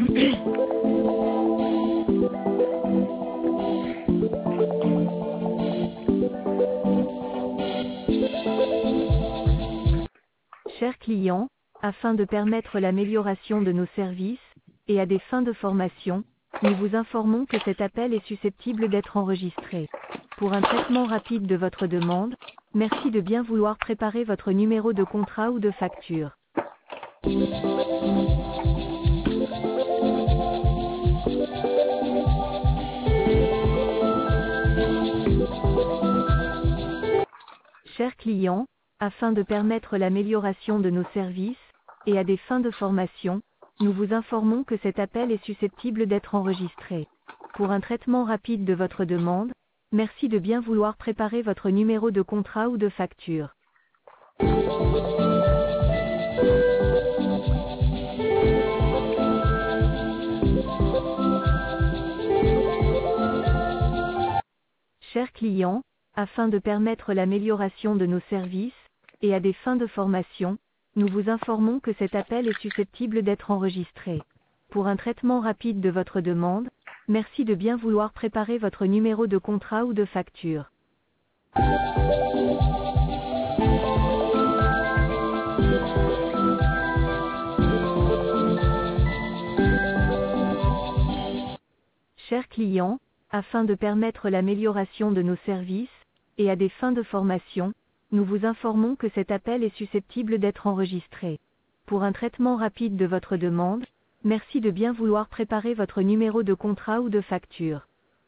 Chers clients, afin de permettre l'amélioration de nos services, et à des fins de formation, nous vous informons que cet appel est susceptible d'être enregistré. Pour un traitement rapide de votre demande, merci de bien vouloir préparer votre numéro de contrat ou de facture. Chers clients, afin de permettre l'amélioration de nos services, et à des fins de formation, nous vous informons que cet appel est susceptible d'être enregistré. Pour un traitement rapide de votre demande, merci de bien vouloir préparer votre numéro de contrat ou de facture. Chers clients, afin de permettre l'amélioration de nos services, et à des fins de formation, nous vous informons que cet appel est susceptible d'être enregistré. Pour un traitement rapide de votre demande, merci de bien vouloir préparer votre numéro de contrat ou de facture. Chers clients, afin de permettre l'amélioration de nos services, et à des fins de formation, nous vous informons que cet appel est susceptible d'être enregistré. Pour un traitement rapide de votre demande, merci de bien vouloir préparer votre numéro de contrat ou de facture.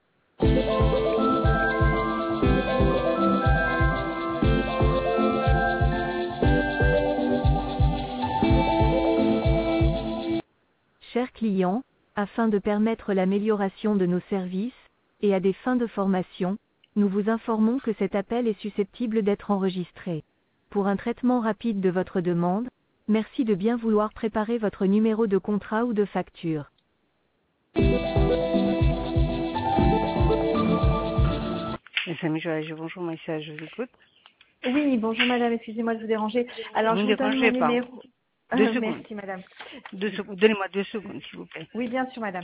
Chers clients, afin de permettre l'amélioration de nos services, et à des fins de formation, nous vous informons que cet appel est susceptible d'être enregistré. Pour un traitement rapide de votre demande, merci de bien vouloir préparer votre numéro de contrat ou de facture. Bonjour, Maïssa, je vous écoute. Oui, bonjour madame, excusez-moi de vous déranger. Alors Vous je ne vous donne mon dérangez pas. numéro. 2 secondes. Merci madame. 2 secondes. Donnez-moi 2 secondes, s'il vous plaît. Oui, bien sûr madame.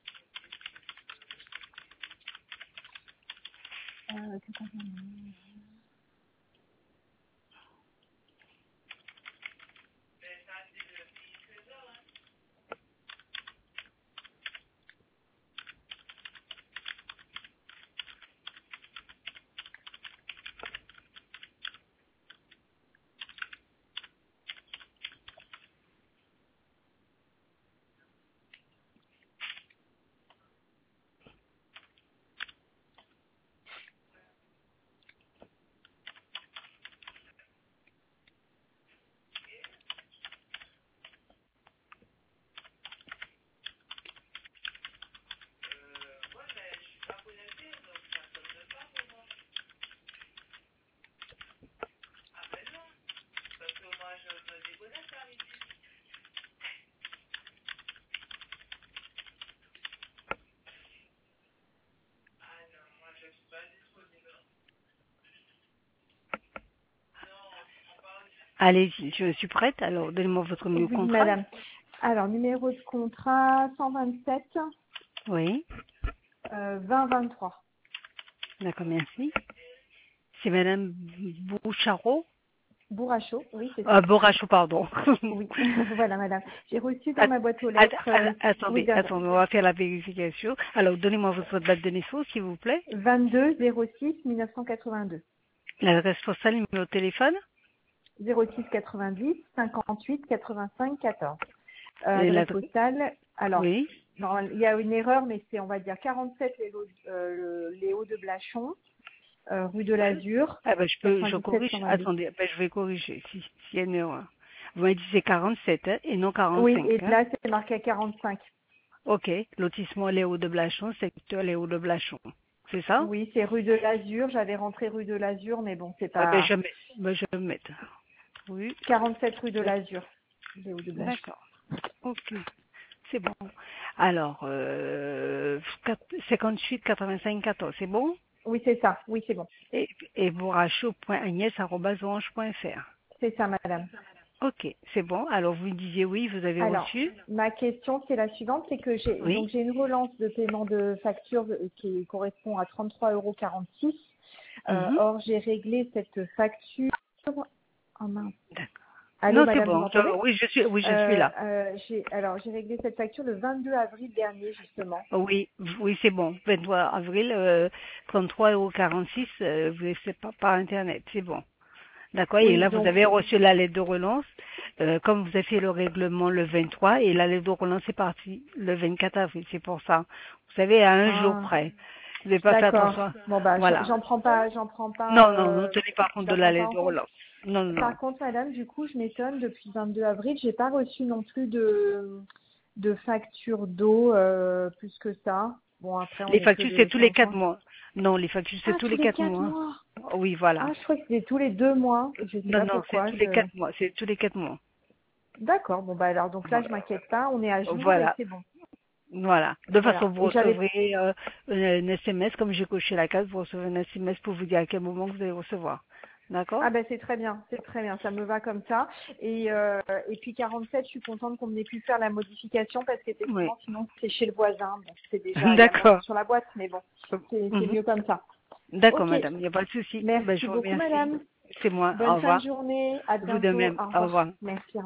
Allez-y, je suis prête. Alors, donnez-moi votre numéro de Oui contrat. madame. Alors numéro de contrat 127 Oui, 2023. d'accord, merci. C'est Madame Boucharo. Bourrachaud, oui c'est ça. Bourracho, pardon. Oui, voilà madame. J'ai reçu dans ma boîte aux lettres. Attendez, attendez, on va faire la vérification. Alors, donnez-moi votre date de naissance, s'il vous plaît. 22 06 1982. L'adresse postale, numéro de téléphone. 06 90 58 85 14. Et Adresse l'adresse- postale. Alors, Oui. non, il y a une erreur, mais c'est on va dire 47 les Hauts de Blachon, rue de l'Azur. Ah ben, je 97 corrige. 122. Attendez, ben, je vais corriger s'il y a une erreur. Vous m'avez dit c'est 47 hein, et non 45. Oui, et hein. là c'est marqué à 45. Ok, lotissement Léo de Blachon, secteur Léo de Blachon. C'est ça? Oui, c'est rue de l'Azur. J'avais rentré rue de l'Azur, mais bon, c'est Ah ben, pas je vais mettre. Oui, 47 rue de l'Azur. Les Hauts de Blachon. d'accord. Ok, c'est bon. Alors, 58 85 14, c'est bon? Oui, c'est ça. Oui, c'est bon. Et bourracho.agnès@orange.fr. C'est ça, madame. Ok, c'est bon. Alors, vous me disiez oui, vous avez Alors, reçu. ma question, c'est la suivante, c'est que Oui. j'ai une relance de paiement de facture qui correspond à 33,46 €. Mhm. Or, j'ai réglé cette facture. Oh mince. D'accord. Allô, Non, c'est madame, vous bon. m'entendez? Oui, je suis là. J'ai réglé cette facture le 22 avril dernier, justement. Oui, oui, c'est bon. 23 avril, 33,46 €, c'est pas par Internet, c'est bon. D'accord. Et Oui, là, vous donc, avez reçu la lettre de relance, comme vous avez fait le règlement le 23, et la lettre de relance est partie le 24 avril. C'est pour ça. Vous savez, à un jour ah, près. Vous n'avez pas fait d'accord. attention. Bon, bah, Voilà. Non, non, ne tenez pas compte de j'en la prends pas lettre en de compte. relance. Non, non, non. Par contre, madame, du coup, je m'étonne, depuis le 22 avril, j'ai pas reçu non plus de facture d'eau, plus que ça. Bon, après, on Les est que factures, c'est le tous les 15 quatre juin. mois. Non, les factures, c'est Ah, tous tous les les quatre 4 mois. mois. Oui, voilà. Ah, je crois que c'était tous les 2 mois. Je sais Non, pas non, c'est pourquoi. tous les 4 mois. C'est tous les 4 mois. D'accord. Bon, bah, alors, donc là, je Voilà. m'inquiète pas. On est à jour et Voilà. c'est bon. Voilà. De toute façon, Voilà. vous Et j'avais, recevrez un SMS, comme j'ai coché la case, vous recevrez un SMS pour vous dire à quel moment vous allez recevoir. D'accord? ah ben c'est très bien, ça me va comme ça. Et puis 47, je suis contente qu'on ait pu faire la modification parce Oui. qu'effectivement, sinon c'est chez le voisin. Bon, c'est déjà, il y a mon nom D'accord. sur la boîte, mais bon, c'est Mhm. mieux comme ça. D'accord, Ok, madame. Il n'y a pas de souci. Ben, merci je vous beaucoup remercie. madame. C'est moi. Au Bonne fin de revoir. journée, à Vous de bientôt, même. au Au revoir. revoir. Merci.